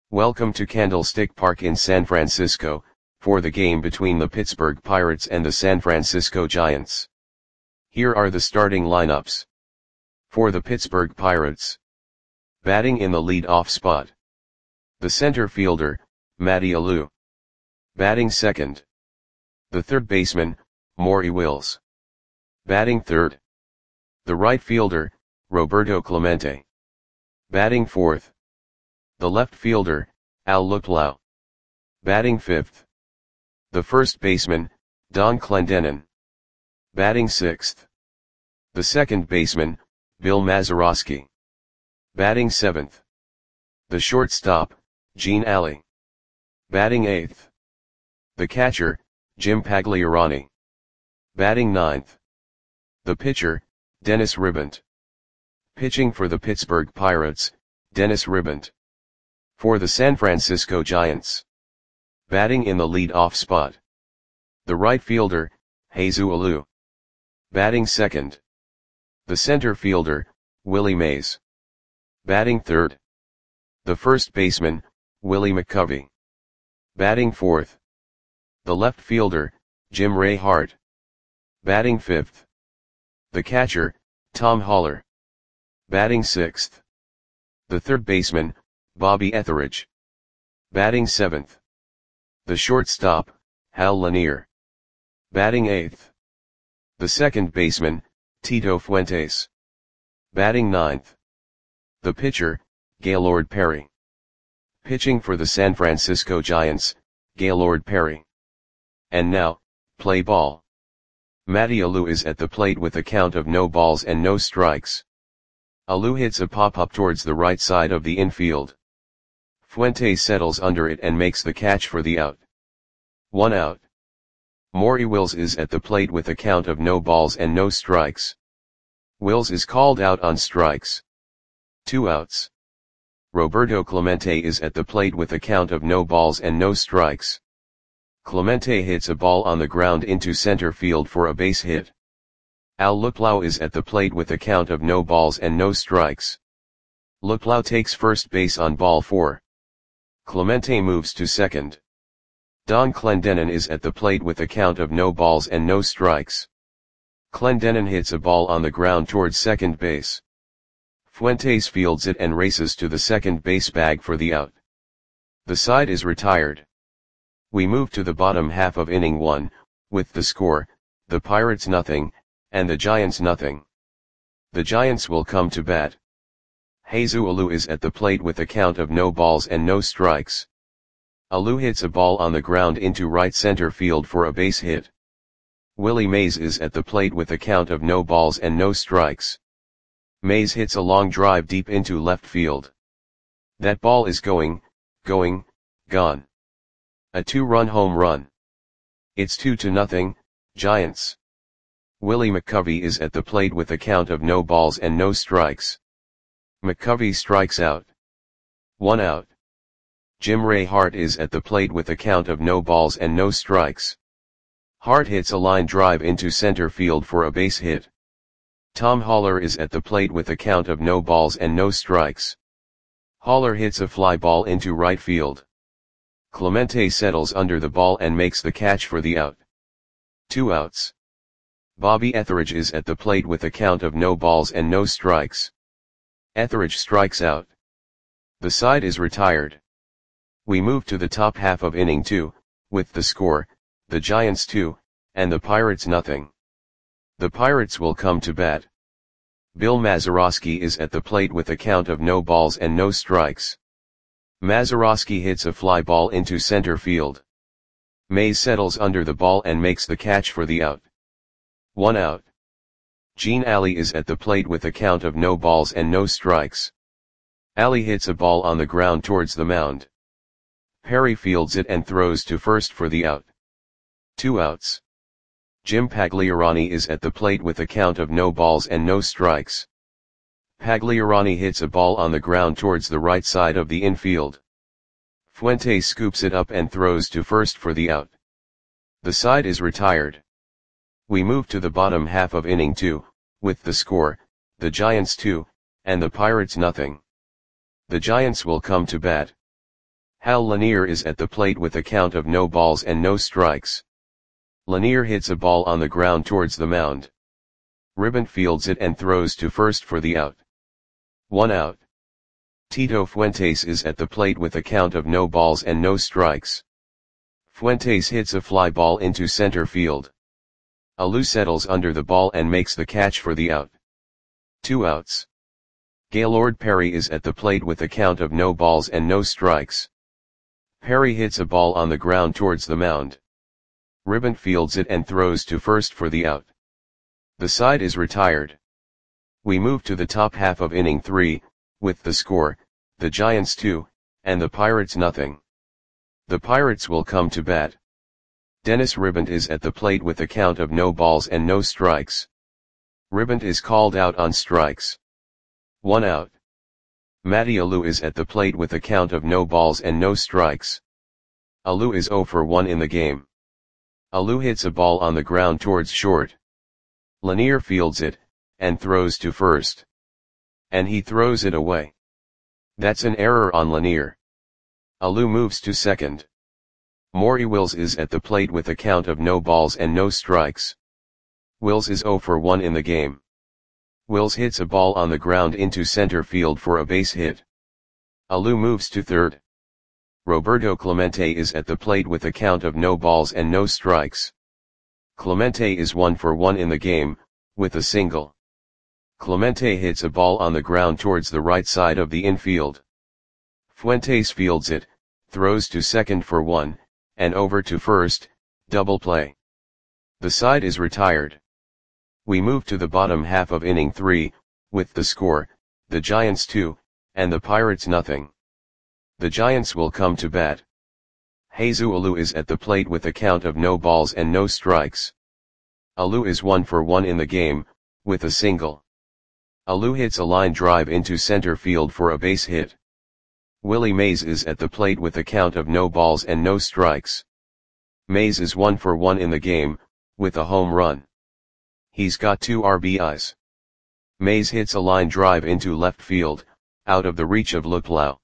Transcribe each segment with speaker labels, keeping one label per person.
Speaker 1: Welcome to Candlestick Park in San Francisco, for the game between the Pittsburgh Pirates and the San Francisco Giants. Here are the starting lineups. For the Pittsburgh Pirates. Batting in the lead-off spot. The center fielder, Matty Alou. Batting second. The third baseman, Maury Wills. Batting third. The right fielder, Roberto Clemente. Batting fourth. The left fielder, Al Luplow. Batting fifth. The first baseman, Don Clendenon. Batting sixth. The second baseman, Bill Mazeroski. Batting seventh. The shortstop, Gene Alley. Batting eighth. The catcher, Jim Pagliarani. Batting ninth. The pitcher, Dennis Ribant. Pitching for the Pittsburgh Pirates, Dennis Ribant. For the San Francisco Giants. Batting in the lead-off spot. The right fielder, Jesus Alou. Batting second. The center fielder, Willie Mays. Batting third. The first baseman, Willie McCovey. Batting fourth. The left fielder, Jim Ray Hart. Batting fifth. The catcher, Tom Haller. Batting sixth. The third baseman, Bobby Etheridge. Batting seventh. The shortstop, Hal Lanier. Batting eighth. The second baseman, Tito Fuentes. Batting ninth. The pitcher, Gaylord Perry. Pitching for the San Francisco Giants, Gaylord Perry. And now, play ball. Matty Alou is at the plate with a count of no balls and no strikes. Alou hits a pop-up towards the right side of the infield. Fuentes settles under it and makes the catch for the out. 1 out. Maury Wills is at the plate with a count of no balls and no strikes. Wills is called out on strikes. 2 outs. Roberto Clemente is at the plate with a count of no balls and no strikes. Clemente hits a ball on the ground into center field for a base hit. Al Luplow is at the plate with a count of no balls and no strikes. Luplow takes first base on ball 4. Clemente moves to second. Don Clendenon is at the plate with a count of no balls and no strikes. Clendenon hits a ball on the ground towards second base. Fuentes fields it and races to the second base bag for the out. The side is retired. We move to the bottom half of inning 1, with the score, the Pirates nothing, and the Giants nothing. The Giants will come to bat. Jesus Alou is at the plate with a count of no balls and no strikes. Alou hits a ball on the ground into right center field for a base hit. Willie Mays is at the plate with a count of no balls and no strikes. Mays hits a long drive deep into left field. That ball is gone. A 2-run home run. It's 2-0, Giants. Willie McCovey is at the plate with a count of no balls and no strikes. McCovey strikes out. 1 out. Jim Ray Hart is at the plate with a count of no balls and no strikes. Hart hits a line drive into center field for a base hit. Tom Haller is at the plate with a count of no balls and no strikes. Haller hits a fly ball into right field. Clemente settles under the ball and makes the catch for the out. 2 outs. Bobby Etheridge is at the plate with a count of no balls and no strikes. Etheridge strikes out. The side is retired. We move to the top half of inning 2, with the score, the Giants 2, and the Pirates nothing. The Pirates will come to bat. Bill Mazeroski is at the plate with a count of no balls and no strikes. Mazeroski hits a fly ball into center field. Mays settles under the ball and makes the catch for the out. 1 out. Gene Alley is at the plate with a count of no balls and no strikes. Alley hits a ball on the ground towards the mound. Perry fields it and throws to first for the out. 2 outs. Jim Pagliarani is at the plate with a count of no balls and no strikes. Pagliarani hits a ball on the ground towards the right side of the infield. Fuentes scoops it up and throws to first for the out. The side is retired. We move to the bottom half of inning 2, with the score, the Giants 2, and the Pirates nothing. The Giants will come to bat. Hal Lanier is at the plate with a count of no balls and no strikes. Lanier hits a ball on the ground towards the mound. Ribbon fields it and throws to first for the out. 1 out. Tito Fuentes is at the plate with a count of no balls and no strikes. Fuentes hits a fly ball into center field. Alou settles under the ball and makes the catch for the out. 2 outs. Gaylord Perry is at the plate with a count of no balls and no strikes. Perry hits a ball on the ground towards the mound. Ribbon fields it and throws to first for the out. The side is retired. We move to the top half of inning 3, with the score, the Giants 2, and the Pirates nothing. The Pirates will come to bat. Dennis Ribbant is at the plate with a count of no balls and no strikes. Ribbant is called out on strikes. 1 out. Matty Alou is at the plate with a count of no balls and no strikes. Alou is 0 for 1 in the game. Alou hits a ball on the ground towards short. Lanier fields it, and throws to first. And he throws it away. That's an error on Lanier. Alou moves to second. Maury Wills is at the plate with a count of no balls and no strikes. Wills is 0 for 1 in the game. Wills hits a ball on the ground into center field for a base hit. Alou moves to third. Roberto Clemente is at the plate with a count of no balls and no strikes. Clemente is 1 for 1 in the game, with a single. Clemente hits a ball on the ground towards the right side of the infield. Fuentes fields it, throws to second for 1, and over to first, double play. The side is retired. We move to the bottom half of inning 3, with the score, the Giants 2, and the Pirates nothing. The Giants will come to bat. Jesus Alou is at the plate with a count of no balls and no strikes. Alou is 1 for 1 in the game, with a single. Alou hits a line drive into center field for a base hit. Willie Mays is at the plate with a count of no balls and no strikes. Mays is 1 for 1 in the game, with a home run. He's got 2 RBIs. Mays hits a line drive into left field, out of the reach of Luplow.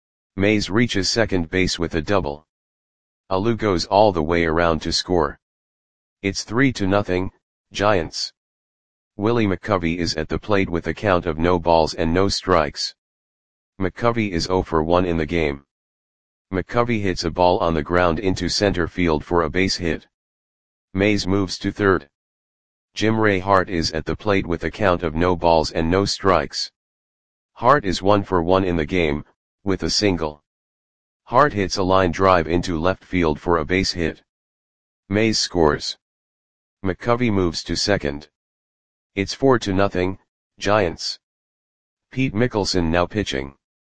Speaker 1: Mays reaches second base with a double. Alou goes all the way around to score. It's 3-0, Giants. Willie McCovey is at the plate with a count of no balls and no strikes. McCovey is 0 for 1 in the game. McCovey hits a ball on the ground into center field for a base hit. Mays moves to third. Jim Ray Hart is at the plate with a count of no balls and no strikes. Hart is 1 for 1 in the game, with a single. Hart hits a line drive into left field for a base hit. Mays scores. McCovey moves to second. It's 4-0, Giants. Pete Mickelson now pitching.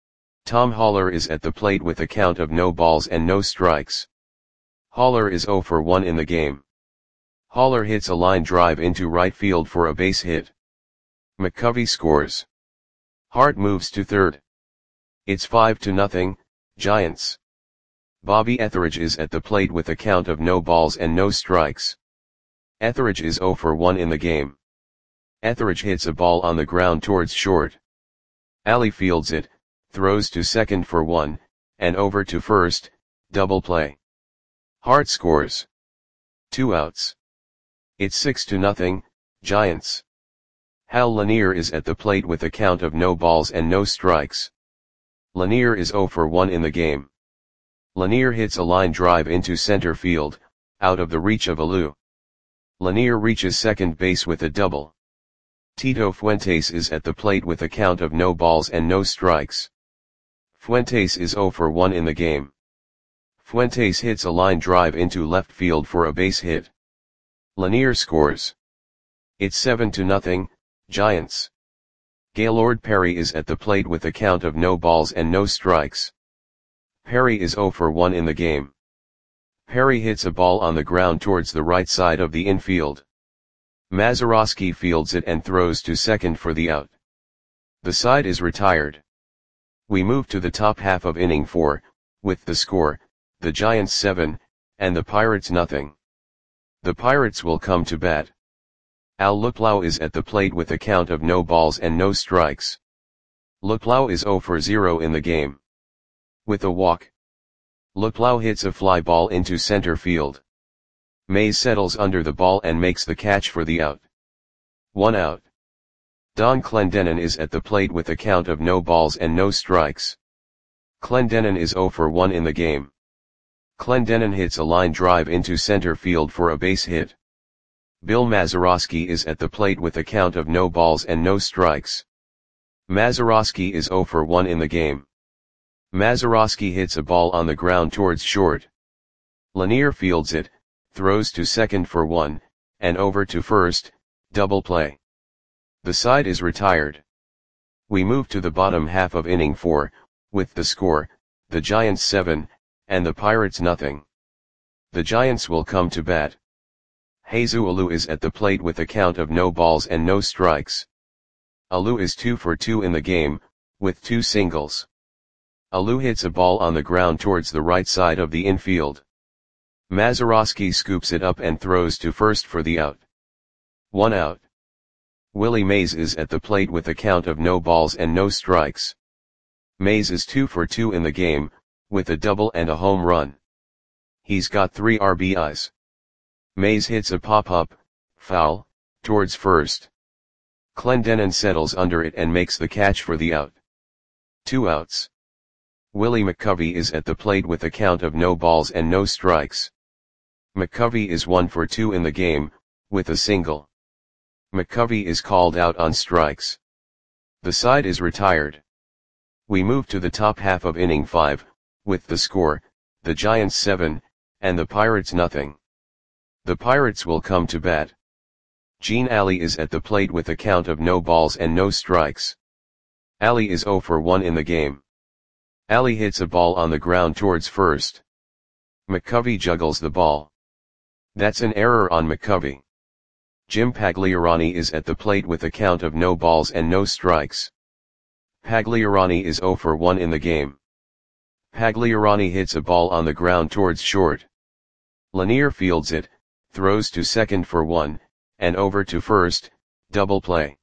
Speaker 1: Tom Haller is at the plate with a count of no balls and no strikes. Haller is 0 for 1 in the game. Haller hits a line drive into right field for a base hit. McCovey scores. Hart moves to third. It's 5-0, Giants. Bobby Etheridge is at the plate with a count of no balls and no strikes. Etheridge is 0 for 1 in the game. Etheridge hits a ball on the ground towards short. Ali fields it, throws to second for 1, and over to first, double play. Hart scores. 2 outs. It's 6-0, Giants. Hal Lanier is at the plate with a count of no balls and no strikes. Lanier is 0 for 1 in the game. Lanier hits a line drive into center field, out of the reach of Alou. Lanier reaches second base with a double. Tito Fuentes is at the plate with a count of no balls and no strikes. Fuentes is 0 for 1 in the game. Fuentes hits a line drive into left field for a base hit. Lanier scores. It's 7-0, Giants. Gaylord Perry is at the plate with a count of no balls and no strikes. Perry is 0 for 1 in the game. Perry hits a ball on the ground towards the right side of the infield. Mazeroski fields it and throws to second for the out. The side is retired. We move to the top half of inning 4, with the score, the Giants 7, and the Pirates nothing. The Pirates will come to bat. Al Luplow is at the plate with a count of no balls and no strikes. Luplow is 0 for 0 in the game. With a walk. Luplow hits a fly ball into center field. Mays settles under the ball and makes the catch for the out. 1 out. Don Clendenon is at the plate with a count of no balls and no strikes. Clendenon is 0 for 1 in the game. Clendenon hits a line drive into center field for a base hit. Bill Mazeroski is at the plate with a count of no balls and no strikes. Mazeroski is 0 for 1 in the game. Mazeroski hits a ball on the ground towards short. Lanier fields it, throws to second for 1, and over to first, double play. The side is retired. We move to the bottom half of inning 4, with the score, the Giants 7, and the Pirates nothing. The Giants will come to bat. Jesus Alou is at the plate with a count of no balls and no strikes. Alou is 2 for 2 in the game, with 2 singles. Alou hits a ball on the ground towards the right side of the infield. Mazeroski scoops it up and throws to first for the out. 1 out. Willie Mays is at the plate with a count of no balls and no strikes. Mays is 2 for 2 in the game, with a double and a home run. He's got 3 RBIs. Mays hits a pop-up, foul, towards first. Clendenon settles under it and makes the catch for the out. 2 outs. Willie McCovey is at the plate with a count of no balls and no strikes. McCovey is 1 for 2 in the game, with a single. McCovey is called out on strikes. The side is retired. We move to the top half of inning 5, with the score, the Giants 7, and the Pirates nothing. The Pirates will come to bat. Gene Alley is at the plate with a count of no balls and no strikes. Alley is 0 for 1 in the game. Alley hits a ball on the ground towards first. McCovey juggles the ball. That's an error on McCovey. Jim Pagliarani is at the plate with a count of no balls and no strikes. Pagliarani is 0 for 1 in the game. Pagliarani hits a ball on the ground towards short. Lanier fields it, throws to second for 1, and over to first, double play.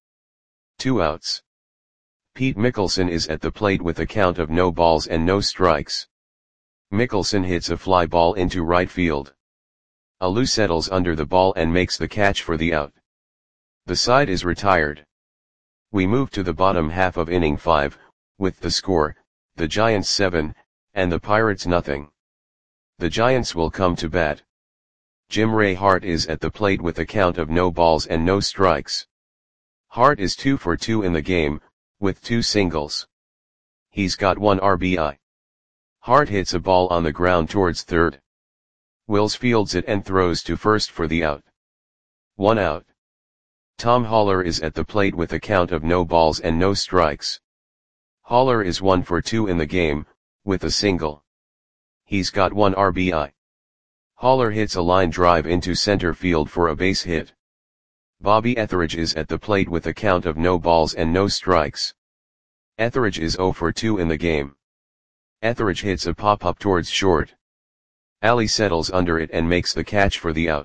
Speaker 1: 2 outs. Pete Mickelson is at the plate with a count of no balls and no strikes. Mickelson hits a fly ball into right field. Alou settles under the ball and makes the catch for the out. The side is retired. We move to the bottom half of inning 5, with the score, the Giants 7, and the Pirates nothing. The Giants will come to bat. Jim Ray Hart is at the plate with a count of no balls and no strikes. Hart is 2 for 2 in the game, with 2 singles. He's got 1 RBI. Hart hits a ball on the ground towards third. Wills fields it and throws to first for the out. 1 out. Tom Haller is at the plate with a count of no balls and no strikes. Haller is 1 for 2 in the game, with a single. He's got 1 RBI. Haller hits a line drive into center field for a base hit. Bobby Etheridge is at the plate with a count of no balls and no strikes. Etheridge is 0 for 2 in the game. Etheridge hits a pop-up towards short. Alley settles under it and makes the catch for the out.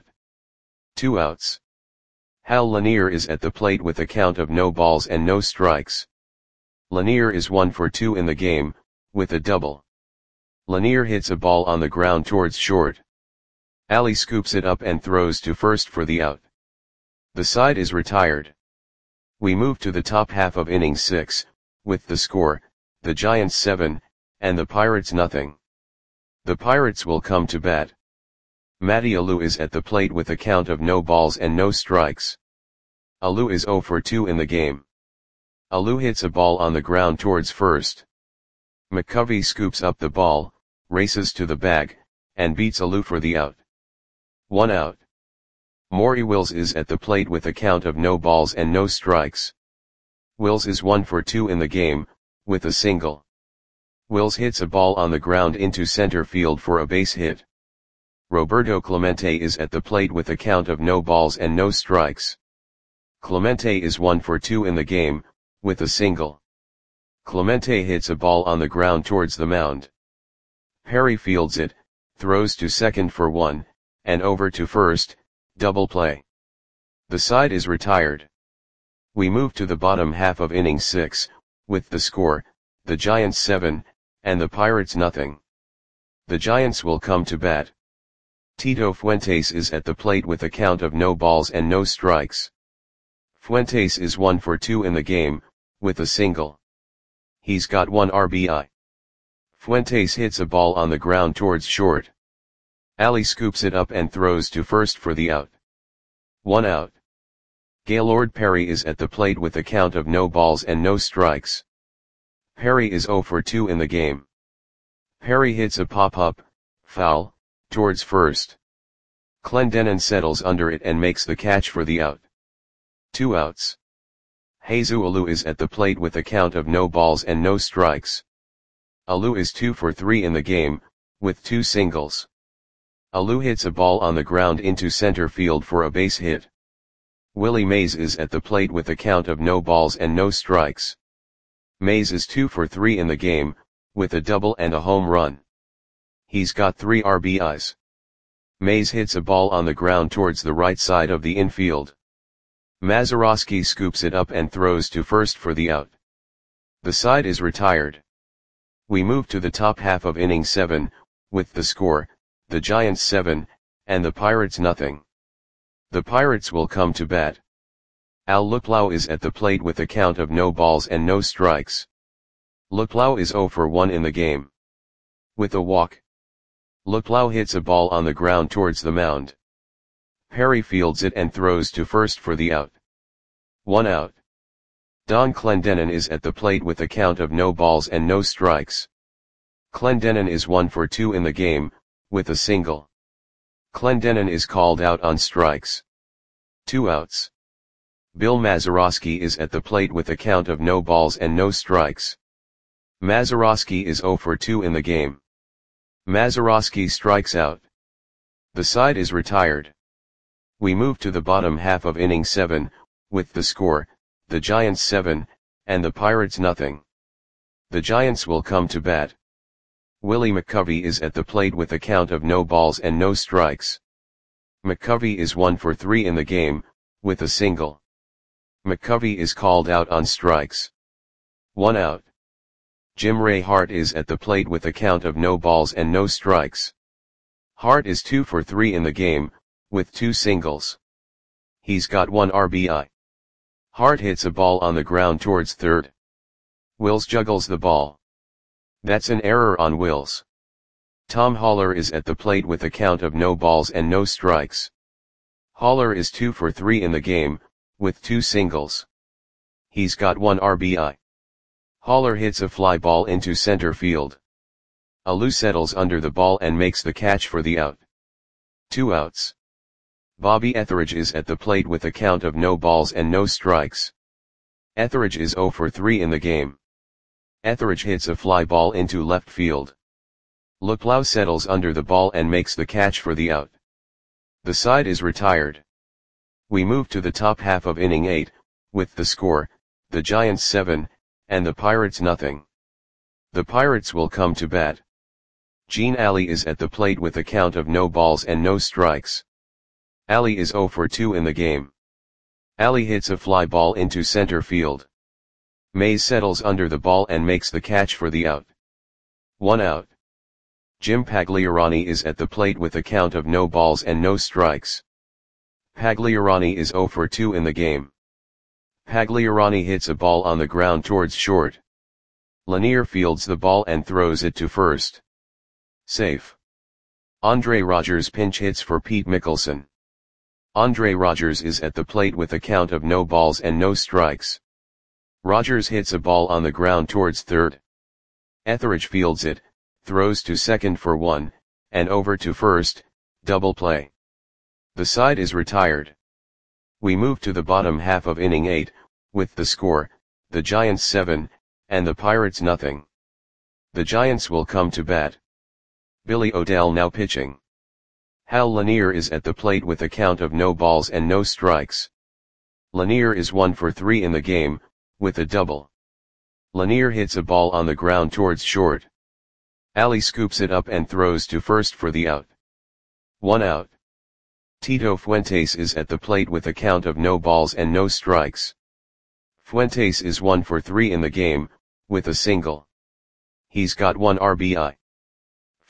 Speaker 1: 2 outs. Hal Lanier is at the plate with a count of no balls and no strikes. Lanier is 1 for 2 in the game, with a double. Lanier hits a ball on the ground towards short. Alley scoops it up and throws to first for the out. The side is retired. We move to the top half of inning 6, with the score, the Giants 7, and the Pirates nothing. The Pirates will come to bat. Matty Alou is at the plate with a count of no balls and no strikes. Alou is 0 for 2 in the game. Alou hits a ball on the ground towards first. McCovey scoops up the ball, races to the bag, and beats Alou for the out. 1 out. Maury Wills is at the plate with a count of no balls and no strikes. Wills is 1 for 2 in the game, with a single. Wills hits a ball on the ground into center field for a base hit. Roberto Clemente is at the plate with a count of no balls and no strikes. Clemente is 1 for 2 in the game, with a single. Clemente hits a ball on the ground towards the mound. Perry fields it, throws to second for 1, and over to first, double play. The side is retired. We move to the bottom half of inning 6, with the score, the Giants 7, and the Pirates nothing. The Giants will come to bat. Tito Fuentes is at the plate with a count of no balls and no strikes. Fuentes is 1 for 2 in the game, with a single. He's got 1 RBI. Fuentes hits a ball on the ground towards short. Ali scoops it up and throws to first for the out. 1 out. Gaylord Perry is at the plate with a count of no balls and no strikes. Perry is 0 for 2 in the game. Perry hits a pop-up, foul, towards first. Clendenon settles under it and makes the catch for the out. 2 outs. Jesus Alou is at the plate with a count of no balls and no strikes. Alou is 2 for 3 in the game, with 2 singles. Alou hits a ball on the ground into center field for a base hit. Willie Mays is at the plate with a count of no balls and no strikes. Mays is 2 for 3 in the game, with a double and a home run. He's got 3 RBIs. Mays hits a ball on the ground towards the right side of the infield. Mazeroski scoops it up and throws to first for the out. The side is retired. We move to the top half of inning 7, with the score, the Giants 7, and the Pirates nothing. The Pirates will come to bat. Al Luklau is at the plate with a count of no balls and no strikes. Luklau is 0 for 1 in the game. With a walk. Luklau hits a ball on the ground towards the mound. Perry fields it and throws to first for the out. 1 out. Don Clendenon is at the plate with a count of no balls and no strikes. Clendenon is 1 for 2 in the game, with a single. Clendenon is called out on strikes. 2 outs. Bill Mazeroski is at the plate with a count of no balls and no strikes. Mazeroski is 0 for 2 in the game. Mazeroski strikes out. The side is retired. We move to the bottom half of inning 7, with the score, the Giants 7, and the Pirates nothing. The Giants will come to bat. Willie McCovey is at the plate with a count of no balls and no strikes. McCovey is 1 for 3 in the game, with a single. McCovey is called out on strikes. 1 out. Jim Ray Hart is at the plate with a count of no balls and no strikes. Hart is 2 for 3 in the game, with 2 singles. He's got 1 RBI. Hart hits a ball on the ground towards third. Wills juggles the ball. That's an error on Wills. Tom Haller is at the plate with a count of no balls and no strikes. Haller is 2 for 3 in the game, with 2 singles. He's got 1 RBI. Haller hits a fly ball into center field. Alou settles under the ball and makes the catch for the out. 2 outs. Bobby Etheridge is at the plate with a count of no balls and no strikes. Etheridge is 0 for 3 in the game. Etheridge hits a fly ball into left field. Luklau settles under the ball and makes the catch for the out. The side is retired. We move to the top half of inning 8, with the score, the Giants 7, and the Pirates nothing. The Pirates will come to bat. Gene Ali is at the plate with a count of no balls and no strikes. Ali is 0 for 2 in the game. Ali hits a fly ball into center field. Mays settles under the ball and makes the catch for the out. 1 out. Jim Pagliarani is at the plate with a count of no balls and no strikes. Pagliarani is 0 for 2 in the game. Pagliarani hits a ball on the ground towards short. Lanier fields the ball and throws it to first. Safe. Andre Rogers pinch hits for Pete Mickelson. Andre Rogers is at the plate with a count of no balls and no strikes. Rogers hits a ball on the ground towards third. Etheridge fields it, throws to second for 1, and over to first, double play. The side is retired. We move to the bottom half of inning 8, with the score, the Giants 7, and the Pirates nothing. The Giants will come to bat. Billy O'Dell now pitching. Hal Lanier is at the plate with a count of no balls and no strikes. Lanier is 1 for 3 in the game, with a double. Lanier hits a ball on the ground towards short. Ali scoops it up and throws to first for the out. 1 out. Tito Fuentes is at the plate with a count of no balls and no strikes. Fuentes is 1 for 3 in the game, with a single. He's got 1 RBI.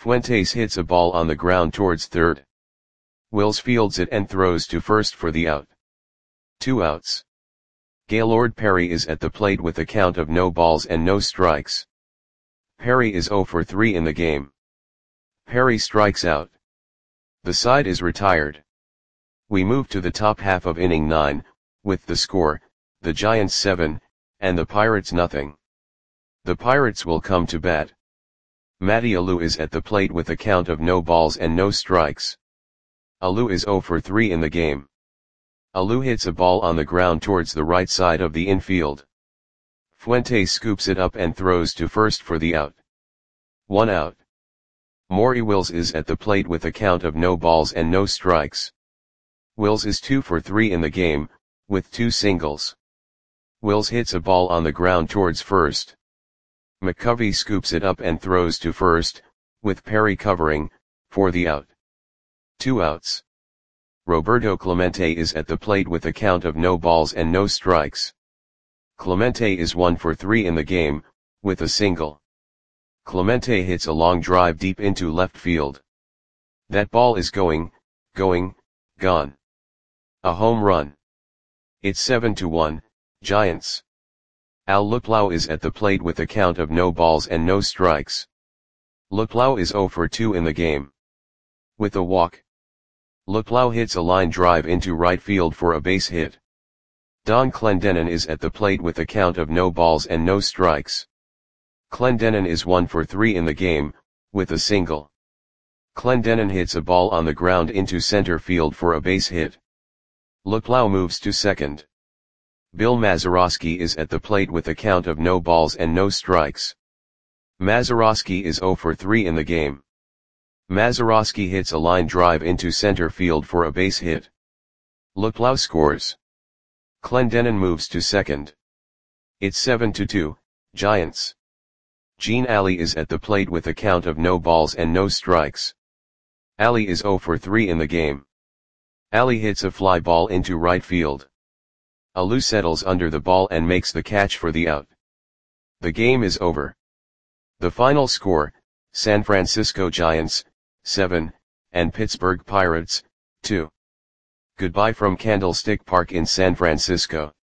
Speaker 1: Fuentes hits a ball on the ground towards third. Wills fields it and throws to first for the out. 2 outs. Gaylord Perry is at the plate with a count of no balls and no strikes. Perry is 0 for 3 in the game. Perry strikes out. The side is retired. We move to the top half of inning 9, with the score, the Giants 7, and the Pirates nothing. The Pirates will come to bat. Matty Alou is at the plate with a count of no balls and no strikes. Alou is 0 for 3 in the game. Alou hits a ball on the ground towards the right side of the infield. Fuentes scoops it up and throws to first for the out. 1 out. Maury Wills is at the plate with a count of no balls and no strikes. Wills is 2 for 3 in the game, with 2 singles. Wills hits a ball on the ground towards first. McCovey scoops it up and throws to first, with Perry covering, for the out. 2 outs. Roberto Clemente is at the plate with a count of no balls and no strikes. Clemente is 1 for 3 in the game, with a single. Clemente hits a long drive deep into left field. That ball is gone. A home run. It's 7-1, Giants. Al Luplow is at the plate with a count of no balls and no strikes. Luplow is 0 for 2 in the game. With a walk. Luplow hits a line drive into right field for a base hit. Don Clendenon is at the plate with a count of no balls and no strikes. Clendenon is 1 for 3 in the game, with a single. Clendenon hits a ball on the ground into center field for a base hit. Luplow moves to second. Bill Mazeroski is at the plate with a count of no balls and no strikes. Mazeroski is 0 for 3 in the game. Mazeroski hits a line drive into center field for a base hit. Luplow scores. Clendenon moves to second. It's 7-2, Giants. Gene Alley is at the plate with a count of no balls and no strikes. Alley is 0 for 3 in the game. Alley hits a fly ball into right field. Alou settles under the ball and makes the catch for the out. The game is over. The final score, San Francisco Giants, 7, and Pittsburgh Pirates, 2. Goodbye from Candlestick Park in San Francisco.